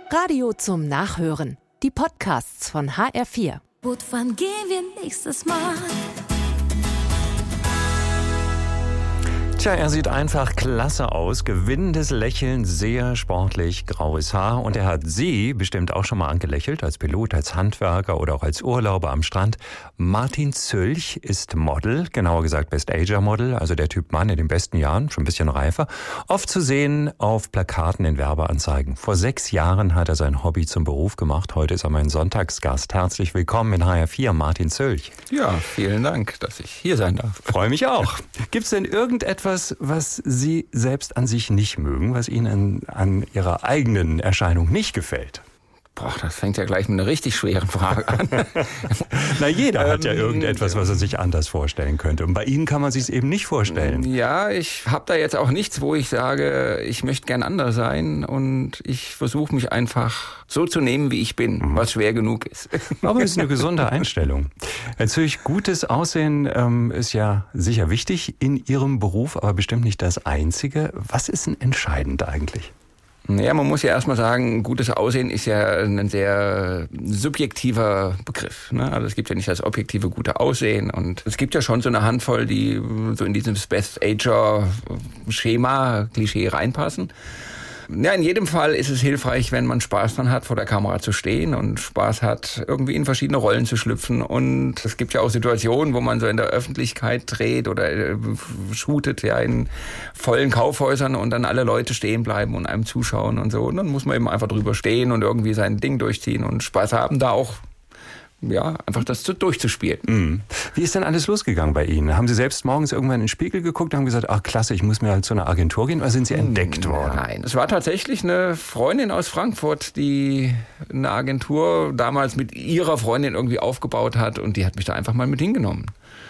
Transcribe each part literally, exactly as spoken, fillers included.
Radio zum Nachhören. Die Podcasts von H R vier. Gut, wann gehen wir nächstes Mal? Tja, er sieht einfach klasse aus. Gewinnendes Lächeln, sehr sportlich, graues Haar. Und er hat Sie bestimmt auch schon mal angelächelt, als Pilot, als Handwerker oder auch als Urlauber am Strand. Martin Zülch ist Model, genauer gesagt Best-Ager-Model, also der Typ Mann in den besten Jahren, schon ein bisschen reifer. Oft zu sehen auf Plakaten in Werbeanzeigen. Vor sechs Jahren hat er sein Hobby zum Beruf gemacht. Heute ist er mein Sonntagsgast. Herzlich willkommen in H R vier, Martin Zülch. Ja, vielen Dank, dass ich hier sein darf. Freue mich auch. Gibt's denn irgendetwas, was Sie selbst an sich nicht mögen, was Ihnen an, an Ihrer eigenen Erscheinung nicht gefällt? Boah, das fängt ja gleich mit einer richtig schweren Frage an. Na, jeder hat ja Ähm, irgendetwas, was er sich anders vorstellen könnte. Und bei Ihnen kann man sich es eben nicht vorstellen. Ja, ich habe da jetzt auch nichts, wo ich sage, ich möchte gern anders sein. Und ich versuche mich einfach so zu nehmen, wie ich bin, was schwer genug ist. Aber es ist eine gesunde Einstellung. Natürlich, gutes Aussehen ähm, ist ja sicher wichtig in Ihrem Beruf, aber bestimmt nicht das Einzige. Was ist denn entscheidend eigentlich? Ja, man muss ja erstmal sagen, gutes Aussehen ist ja ein sehr subjektiver Begriff. Ne? Also es gibt ja nicht das objektive gute Aussehen. Und es gibt ja schon so eine Handvoll, die so in dieses Best-Ager-Schema, Klischee reinpassen. Ja, in jedem Fall ist es hilfreich, wenn man Spaß dran hat, vor der Kamera zu stehen und Spaß hat, irgendwie in verschiedene Rollen zu schlüpfen. Und es gibt ja auch Situationen, wo man so in der Öffentlichkeit dreht oder äh, shootet, ja, in vollen Kaufhäusern und dann alle Leute stehen bleiben und einem zuschauen und so. Und dann muss man eben einfach drüber stehen und irgendwie sein Ding durchziehen und Spaß haben, da auch ja, einfach das durchzuspielen. Mhm. Wie ist denn alles losgegangen bei Ihnen? Haben Sie selbst morgens irgendwann in den Spiegel geguckt und haben gesagt, ach klasse, ich muss mir halt zu einer Agentur gehen, oder sind Sie entdeckt worden? Nein, es war tatsächlich eine Freundin aus Frankfurt, die eine Agentur damals mit ihrer Freundin irgendwie aufgebaut hat und die hat mich da einfach mal mit hingenommen.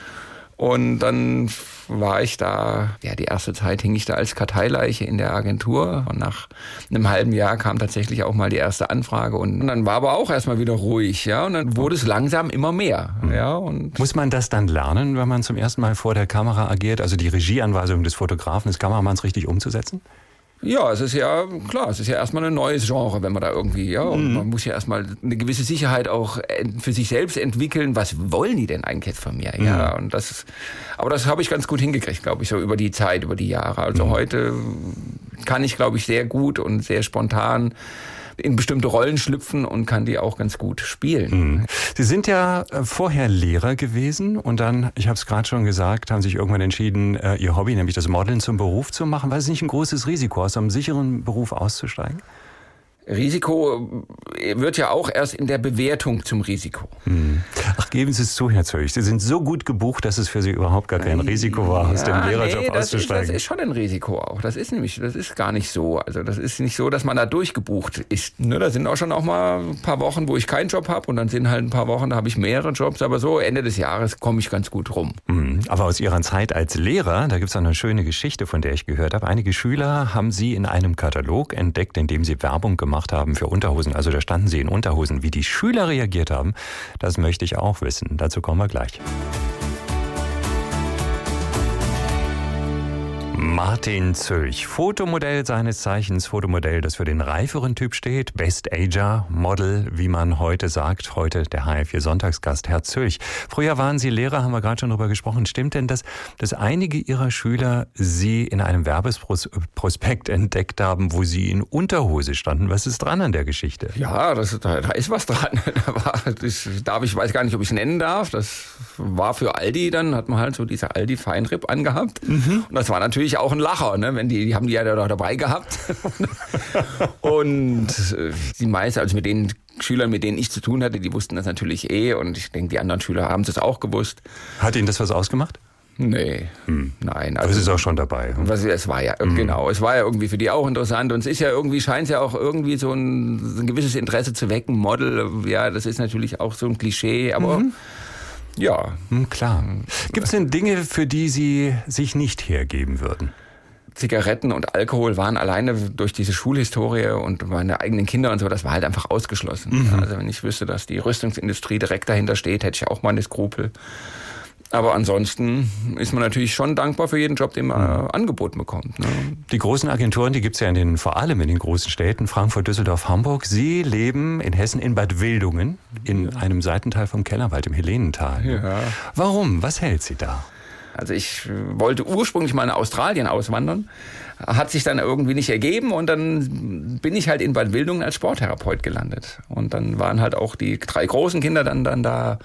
Und dann war ich da, ja, die erste Zeit hing ich da als Karteileiche in der Agentur. Und nach einem halben Jahr kam tatsächlich auch mal die erste Anfrage. Und dann war aber auch erstmal wieder ruhig, ja. Und dann wurde es langsam immer mehr, ja. Und muss man das dann lernen, wenn man zum ersten Mal vor der Kamera agiert, also die Regieanweisungen des Fotografen, des Kameramanns richtig umzusetzen? Ja, es ist ja klar, es ist ja erstmal ein neues Genre, wenn man da irgendwie, ja, und man muss ja erstmal eine gewisse Sicherheit auch für sich selbst entwickeln. Was wollen die denn eigentlich jetzt von mir? Ja, mhm. und das, aber das habe ich ganz gut hingekriegt, glaube ich, so über die Zeit, über die Jahre. Also mhm. heute kann ich, glaube ich, sehr gut und sehr spontan in bestimmte Rollen schlüpfen und kann die auch ganz gut spielen. Mhm. Sie sind ja vorher Lehrer gewesen und dann, ich habe es gerade schon gesagt, haben sich irgendwann entschieden, Ihr Hobby, nämlich das Modeln, zum Beruf zu machen. War es nicht ein großes Risiko, aus einem sicheren Beruf auszusteigen? Risiko wird ja auch erst in der Bewertung zum Risiko. Hm. Ach, geben Sie es zu, Herr Zülch. Sie sind so gut gebucht, dass es für Sie überhaupt gar kein Risiko war, aus ja, dem Lehrerjob nee, das auszusteigen. Ist, das ist schon ein Risiko auch. Das ist nämlich, das ist gar nicht so. Also das ist nicht so, dass man da durchgebucht ist. Ne, da sind auch schon auch mal ein paar Wochen, wo ich keinen Job habe und dann sind halt ein paar Wochen, da habe ich mehrere Jobs. Aber so Ende des Jahres komme ich ganz gut rum. Hm. Aber aus Ihrer Zeit als Lehrer, da gibt es eine schöne Geschichte, von der ich gehört habe. Einige Schüler haben Sie in einem Katalog entdeckt, in dem Sie Werbung gemacht haben für Unterhosen. Also da standen Sie in Unterhosen. Wie die Schüler reagiert haben, das möchte ich auch wissen. Dazu kommen wir gleich. Martin Zülch, Fotomodell seines Zeichens, Fotomodell, das für den reiferen Typ steht, Best-Ager-Model, wie man heute sagt, heute der H R vier Sonntagsgast, Herr Zülch. Früher waren Sie Lehrer, haben wir gerade schon drüber gesprochen. Stimmt denn, dass, dass einige Ihrer Schüler Sie in einem Werbeprospekt entdeckt haben, wo Sie in Unterhose standen? Was ist dran an der Geschichte? Ja, das, da, da ist was dran. Da war, das darf ich weiß gar nicht, ob ich es nennen darf. Das war für Aldi, dann hat man halt so diese Aldi-Feinripp angehabt. Mhm. Und das war natürlich auch ein Lacher, ne? Wenn die, die haben die ja da dabei gehabt. Und die meisten, also mit den Schülern, mit denen ich zu tun hatte, die wussten das natürlich eh. Und ich denke, die anderen Schüler haben es auch gewusst. Hat Ihnen das was ausgemacht? Nee, hm. nein. Also, das ist auch schon dabei. Was, es war ja, mhm. genau, es war ja irgendwie für die auch interessant. Und es ist ja irgendwie, scheint es ja auch irgendwie so ein, ein gewisses Interesse zu wecken. Model, ja, das ist natürlich auch so ein Klischee, aber mhm. ja. Hm, klar. Gibt es denn Dinge, für die Sie sich nicht hergeben würden? Zigaretten und Alkohol waren alleine durch diese Schulhistorie und meine eigenen Kinder und so, das war halt einfach ausgeschlossen. Mhm. Also wenn ich wüsste, dass die Rüstungsindustrie direkt dahinter steht, hätte ich auch mal eine Skrupel. Aber ansonsten ist man natürlich schon dankbar für jeden Job, den man mhm. angeboten bekommt. Ne? Die großen Agenturen, die gibt es ja in den, vor allem in den großen Städten, Frankfurt, Düsseldorf, Hamburg. Sie leben in Hessen in Bad Wildungen, in ja. einem Seitental vom Kellerwald, im Helenental. Ja. Warum? Was hält Sie da? Also ich wollte ursprünglich mal nach Australien auswandern, hat sich dann irgendwie nicht ergeben und dann bin ich halt in Bad Wildungen als Sporttherapeut gelandet. Und dann waren halt auch die drei großen Kinder dann, dann da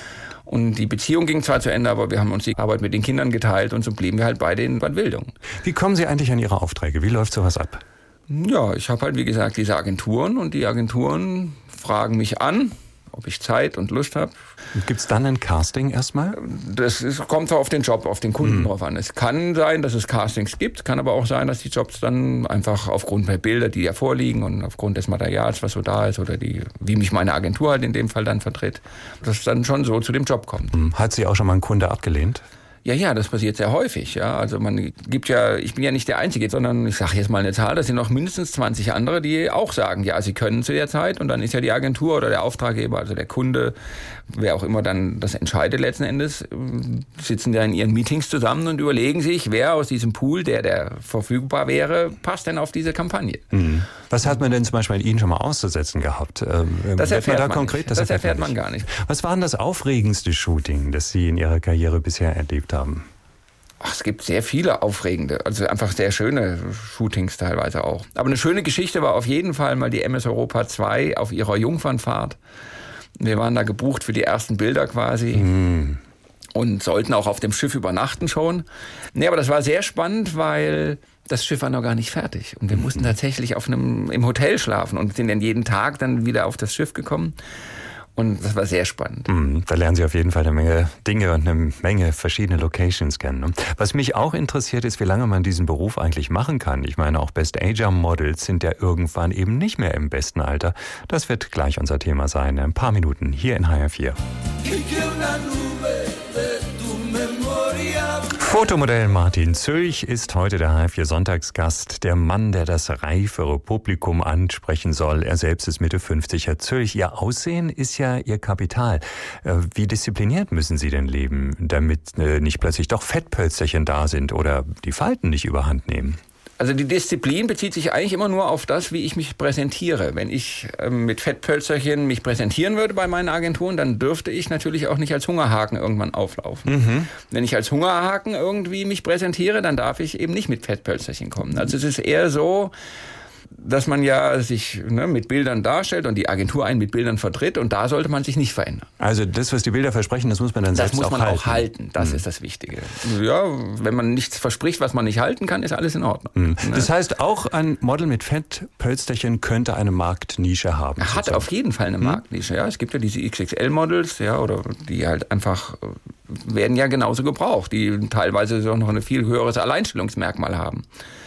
und die Beziehung ging zwar zu Ende, aber wir haben uns die Arbeit mit den Kindern geteilt und so blieben wir halt beide in Bad Wildungen. Wie kommen Sie eigentlich an Ihre Aufträge? Wie läuft sowas ab? Ja, ich habe halt wie gesagt diese Agenturen und die Agenturen fragen mich an, ob ich Zeit und Lust habe. Gibt es dann ein Casting erstmal? Das ist, kommt so auf den Job, auf den Kunden mhm. drauf an. Es kann sein, dass es Castings gibt, kann aber auch sein, dass die Jobs dann einfach aufgrund der Bilder, die ja vorliegen und aufgrund des Materials, was so da ist oder die, wie mich meine Agentur halt in dem Fall dann vertritt, dass es dann schon so zu dem Job kommt. Mhm. Hat Sie auch schon mal ein Kunde abgelehnt? Ja, ja, das passiert sehr häufig. Ja, also man gibt ja, ich bin ja nicht der Einzige, sondern ich sage jetzt mal eine Zahl, das sind noch mindestens zwanzig andere, die auch sagen, ja, sie können zu der Zeit und dann ist ja die Agentur oder der Auftraggeber, also der Kunde, wer auch immer dann das entscheidet letzten Endes, sitzen da in ihren Meetings zusammen und überlegen sich, wer aus diesem Pool, der der verfügbar wäre, passt denn auf diese Kampagne. Mhm. Was hat man denn zum Beispiel an Ihnen schon mal auszusetzen gehabt? Ähm, das erfährt man da konkret? nicht. Das, das erfährt man, man gar nicht. Was war denn das aufregendste Shooting, das Sie in Ihrer Karriere bisher erlebt haben? Ach, es gibt sehr viele aufregende, also einfach sehr schöne Shootings teilweise auch. Aber eine schöne Geschichte war auf jeden Fall mal die M S Europa zwei auf ihrer Jungfernfahrt. Wir waren da gebucht für die ersten Bilder quasi. Mm. Und sollten auch auf dem Schiff übernachten schon. Nee, aber das war sehr spannend, weil das Schiff war noch gar nicht fertig. Und wir mussten tatsächlich auf einem, im Hotel schlafen und sind dann jeden Tag dann wieder auf das Schiff gekommen. Und das war sehr spannend. Mm, da lernen Sie auf jeden Fall eine Menge Dinge und eine Menge verschiedene Locations kennen. Was mich auch interessiert ist, wie lange man diesen Beruf eigentlich machen kann. Ich meine, auch Best-Ager-Models sind ja irgendwann eben nicht mehr im besten Alter. Das wird gleich unser Thema sein. In ein paar Minuten hier in H R vier. Fotomodell Martin Zülch ist heute der H R vier Sonntagsgast, der Mann, der das reifere Publikum ansprechen soll. Er selbst ist Mitte fünfzig. Herr Zülch, Ihr Aussehen ist ja Ihr Kapital. Wie diszipliniert müssen Sie denn leben, damit nicht plötzlich doch Fettpölsterchen da sind oder die Falten nicht überhand nehmen? Also die Disziplin bezieht sich eigentlich immer nur auf das, wie ich mich präsentiere. Wenn ich ähm, mit Fettpölzerchen mich präsentieren würde bei meinen Agenturen, dann dürfte ich natürlich auch nicht als Hungerhaken irgendwann auflaufen. Mhm. Wenn ich als Hungerhaken irgendwie mich präsentiere, dann darf ich eben nicht mit Fettpölzerchen kommen. Also es ist eher so, dass man ja sich ne, mit Bildern darstellt und die Agentur einen mit Bildern vertritt und da sollte man sich nicht verändern. Also das, was die Bilder versprechen, das muss man dann das selbst auch halten. Das muss man auch halten, das mhm. ist das Wichtige. Ja, wenn man nichts verspricht, was man nicht halten kann, ist alles in Ordnung. Mhm. Ne? Das heißt, auch ein Model mit Fettpölsterchen könnte eine Marktnische haben. Er hat auf jeden Fall eine mhm. Marktnische. Ja. Es gibt ja diese X X L-Models, ja, oder die halt einfach werden ja genauso gebraucht, die teilweise auch noch ein viel höheres Alleinstellungsmerkmal haben.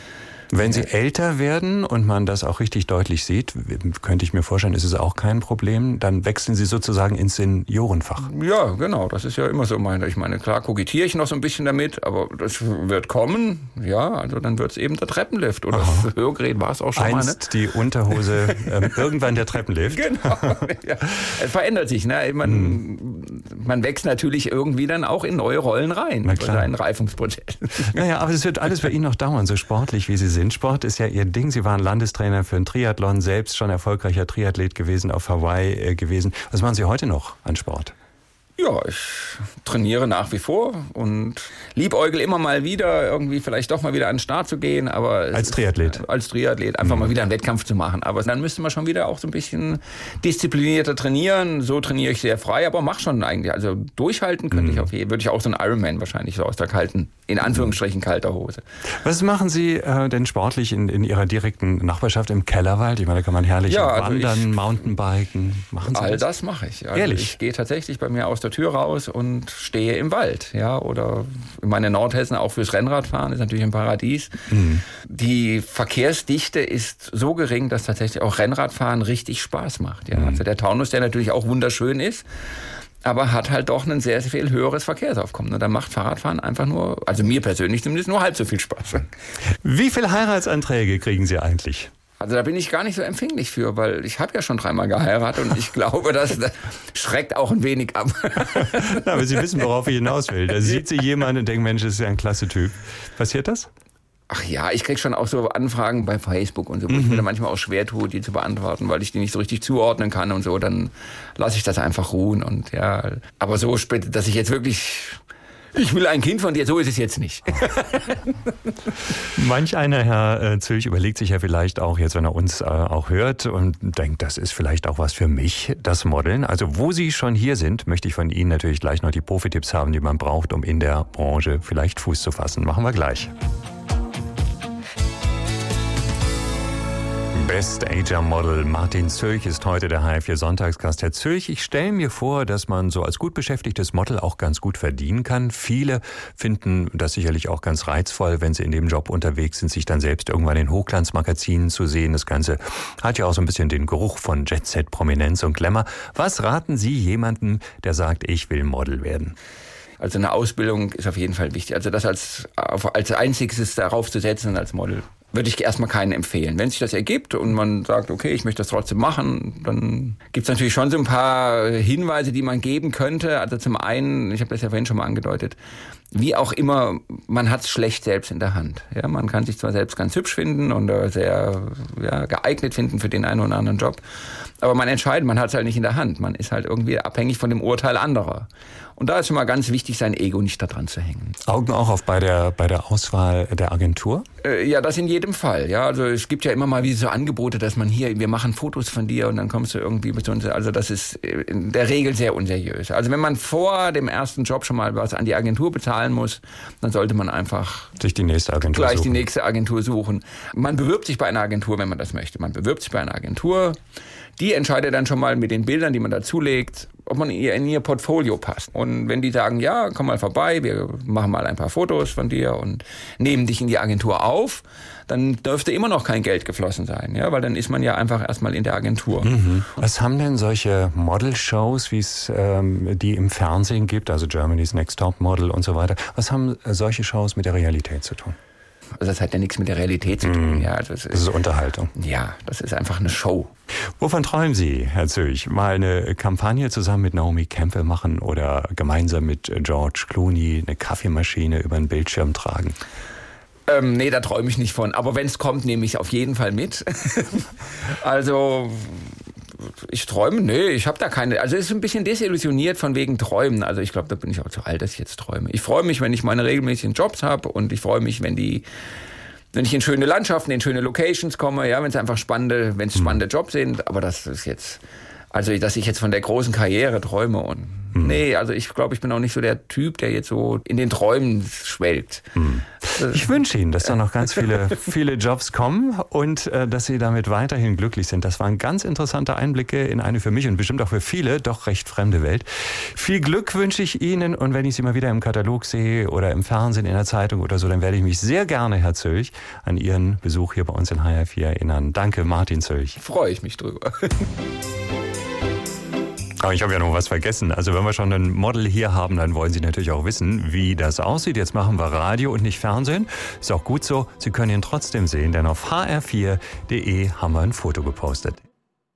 Wenn Sie älter werden und man das auch richtig deutlich sieht, könnte ich mir vorstellen, ist es auch kein Problem, dann wechseln Sie sozusagen ins Seniorenfach. Ja, genau, das ist ja immer so meine. Ich meine, klar kokettiere ich noch so ein bisschen damit, aber das wird kommen, ja, also dann wird es eben der Treppenlift oder Aha. das Hörgerät war es auch schon Einst mal. Ne? Die Unterhose, ähm, irgendwann der Treppenlift. Genau, ja. Es verändert sich, ne? Man, hm. man wächst natürlich irgendwie dann auch in neue Rollen rein, Na klar. einen Reifungsprozess. Naja, aber es wird alles bei Ihnen noch dauern, so sportlich wie Sie sind. Sport ist ja Ihr Ding. Sie waren Landestrainer für einen Triathlon, selbst schon erfolgreicher Triathlet gewesen, auf Hawaii äh, gewesen. Was machen Sie heute noch an Sport? Ja, ich trainiere nach wie vor und liebäugel immer mal wieder, irgendwie vielleicht doch mal wieder an den Start zu gehen. Aber als Triathlet? Ist, als Triathlet, einfach mhm. mal wieder einen Wettkampf zu machen. Aber dann müsste man schon wieder auch so ein bisschen disziplinierter trainieren. So trainiere ich sehr frei, aber mach schon eigentlich. Also durchhalten könnte mhm. ich auf jeden Fall. Würde ich auch so einen Ironman wahrscheinlich so aus der kalten, in Anführungsstrichen kalter Hose. Was machen Sie äh, denn sportlich in, in Ihrer direkten Nachbarschaft im Kellerwald? Ich meine, da kann man herrlich ja, also wandern, ich, Mountainbiken. Machen Sie all das? das mache ich. Also Ehrlich? Ich gehe tatsächlich bei mir aus der Tür raus und stehe im Wald, ja, oder in meine Nordhessen auch fürs Rennradfahren ist natürlich ein Paradies. Mhm. Die Verkehrsdichte ist so gering, dass tatsächlich auch Rennradfahren richtig Spaß macht, ja. Mhm. Also der Taunus, der natürlich auch wunderschön ist, aber hat halt doch ein sehr, sehr viel höheres Verkehrsaufkommen. Und da macht Fahrradfahren einfach nur, also mir persönlich zumindest, nur halb so viel Spaß. Wie viele Heiratsanträge kriegen Sie eigentlich? Also da bin ich gar nicht so empfänglich für, weil ich habe ja schon dreimal geheiratet und ich glaube, das, das schreckt auch ein wenig ab. Na, aber Sie wissen, worauf ich hinaus will. Da sieht Sie jemand und denkt, Mensch, das ist ja ein klasse Typ. Passiert das? Ach ja, ich krieg schon auch so Anfragen bei Facebook und so, wo mhm. ich mir da manchmal auch schwer tue, die zu beantworten, weil ich die nicht so richtig zuordnen kann und so. Dann lasse ich das einfach ruhen und ja. Aber so spät, dass ich jetzt wirklich... Ich will ein Kind von dir, so ist es jetzt nicht. Manch einer, Herr Zülch, überlegt sich ja vielleicht auch jetzt, wenn er uns äh, auch hört und denkt, das ist vielleicht auch was für mich, das Modeln. Also wo Sie schon hier sind, möchte ich von Ihnen natürlich gleich noch die Profi-Tipps haben, die man braucht, um in der Branche vielleicht Fuß zu fassen. Machen wir gleich. Best Ager Model Martin Zülch ist heute der H R vier Sonntagsgast. Herr Zülch, ich stelle mir vor, dass man so als gut beschäftigtes Model auch ganz gut verdienen kann. Viele finden das sicherlich auch ganz reizvoll, wenn sie in dem Job unterwegs sind, sich dann selbst irgendwann in Hochglanzmagazinen zu sehen. Das Ganze hat ja auch so ein bisschen den Geruch von Jet-Set, Prominenz und Glamour. Was raten Sie jemandem, der sagt, ich will Model werden? Also eine Ausbildung ist auf jeden Fall wichtig. Also das als, als einziges darauf zu setzen als Model, würde ich erstmal keinen empfehlen. Wenn sich das ergibt und man sagt, okay, ich möchte das trotzdem machen, dann gibt es natürlich schon so ein paar Hinweise, die man geben könnte. Also zum einen, ich habe das ja vorhin schon mal angedeutet, wie auch immer, man hat es schlecht selbst in der Hand. Ja, man kann sich zwar selbst ganz hübsch finden und sehr ja, geeignet finden für den einen oder anderen Job, aber man entscheidet, man hat es halt nicht in der Hand. Man ist halt irgendwie abhängig von dem Urteil anderer. Und da ist schon mal ganz wichtig, sein Ego nicht da dran zu hängen. Augen auch auf bei der, bei der Auswahl der Agentur? Äh, ja, das in jedem Fall. Ja, also es gibt ja immer mal wie so Angebote, dass man hier, wir machen Fotos von dir und dann kommst du irgendwie mit uns. Also das ist in der Regel sehr unseriös. Also wenn man vor dem ersten Job schon mal was an die Agentur bezahlen muss, dann sollte man einfach sich die nächste Agentur gleich suchen. die nächste Agentur suchen. Man bewirbt sich bei einer Agentur, wenn man das möchte. Man bewirbt sich bei einer Agentur. Die entscheidet dann schon mal mit den Bildern, die man dazulegt, ob man in ihr Portfolio passt. Und wenn die sagen, ja, komm mal vorbei, wir machen mal ein paar Fotos von dir und nehmen dich in die Agentur auf, dann dürfte immer noch kein Geld geflossen sein, ja, weil dann ist man ja einfach erstmal in der Agentur. Mhm. Was haben denn solche Model-Shows, wie es ähm, die im Fernsehen gibt, also Germany's Next Top Model und so weiter, was haben solche Shows mit der Realität zu tun? Also das hat ja nichts mit der Realität zu tun. Mm, ja, das, ist, das ist Unterhaltung. Ja, das ist einfach eine Show. Wovon träumen Sie, Herr Zülch? Mal eine Kampagne zusammen mit Naomi Campbell machen oder gemeinsam mit George Clooney eine Kaffeemaschine über den Bildschirm tragen? Ähm, nee, da träume ich nicht von. Aber wenn es kommt, nehme ich auf jeden Fall mit. Also... Ich träume? Nee, ich habe da keine... Also es ist ein bisschen desillusioniert von wegen Träumen. Also ich glaube, da bin ich auch zu alt, dass ich jetzt träume. Ich freue mich, wenn ich meine regelmäßigen Jobs habe und ich freue mich, wenn die... Wenn ich in schöne Landschaften, in schöne Locations komme, ja, wenn es einfach spannende, wenn es spannende Jobs sind. Aber das ist jetzt... Also, dass ich jetzt von der großen Karriere träume und... Hm. Nee, also ich glaube, ich bin auch nicht so der Typ, der jetzt so in den Träumen schwelgt. Hm. Ich wünsche Ihnen, dass da noch ganz viele, viele Jobs kommen und äh, dass Sie damit weiterhin glücklich sind. Das waren ganz interessante Einblicke in eine für mich und bestimmt auch für viele doch recht fremde Welt. Viel Glück wünsche ich Ihnen und wenn ich Sie mal wieder im Katalog sehe oder im Fernsehen, in der Zeitung oder so, dann werde ich mich sehr gerne, Herr Zülch, an Ihren Besuch hier bei uns in H R vier erinnern. Danke, Martin Zülch. Freue ich mich drüber. Aber ich habe ja noch was vergessen. Also wenn wir schon ein Model hier haben, dann wollen Sie natürlich auch wissen, wie das aussieht. Jetzt machen wir Radio und nicht Fernsehen. Ist auch gut so. Sie können ihn trotzdem sehen, denn auf h r vier punkt d e haben wir ein Foto gepostet.